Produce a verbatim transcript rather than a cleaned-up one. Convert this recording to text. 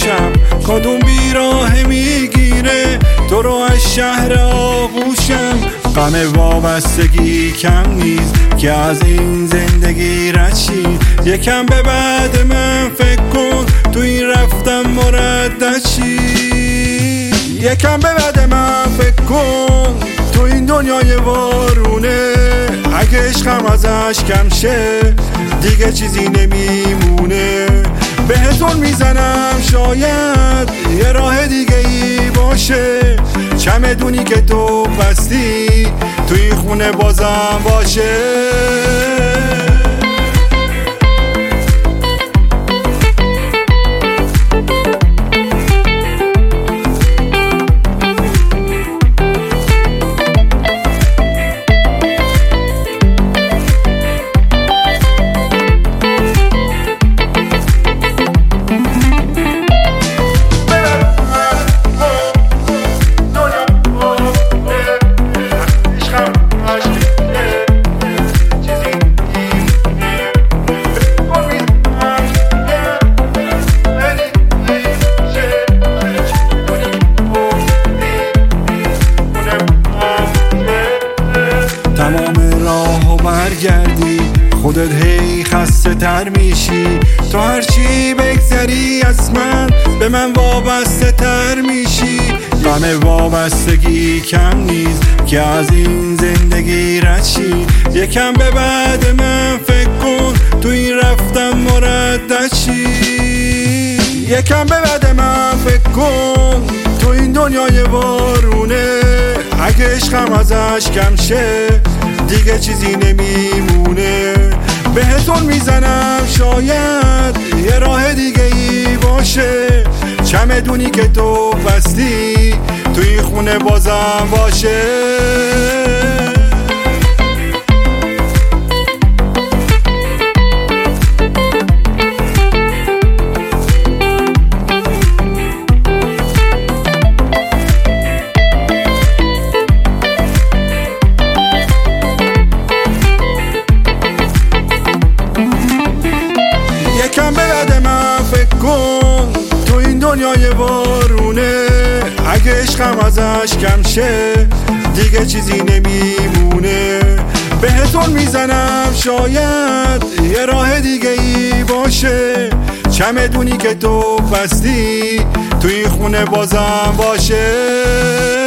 گوشم، کدوم بیراه میگیره تو رو از شهر آغوشم. غم وابستگی کم نیست که از این زندگی رد شی، یکم به بعد من فکر کن تو این رفتم مردد شی. یکم به بعد من فکر کن تو این دنیای وارونه، اگه عشقم ازش کم شه دیگه چیزی نمیمونه. بهتون میزنم شاید یه راه دیگه ای باشه، چمدونی که تو بستی تو این خونه بازم باشه. تمام راهو برگردی خودت هی خسته تر میشی، تو هرچی بگذری از من به من وابسته تر میشی. غم وابستگی کم نیست که از این زندگی رد شی، یکم به بعد من فکر کن تو این رفتم مردد شی. یکم به بعد من فکر کن تو این دنیای وارونه، اگه عشقم ازش کم شه دیگه چیزی نمیمونه. بهتون میزنم شاید یه راه دیگه ای باشه، چمدونی که تو بستی تو این خونه بازم باشه. یکم به بعد من فکر کن تو این دنیای وارونه، اگه عشقم ازش کم شه دیگه چیزی نمیمونه. بهتون میزنم شاید یه راه دیگه ای باشه، چمدونی که تو بستی تو این خونه بازم باشه.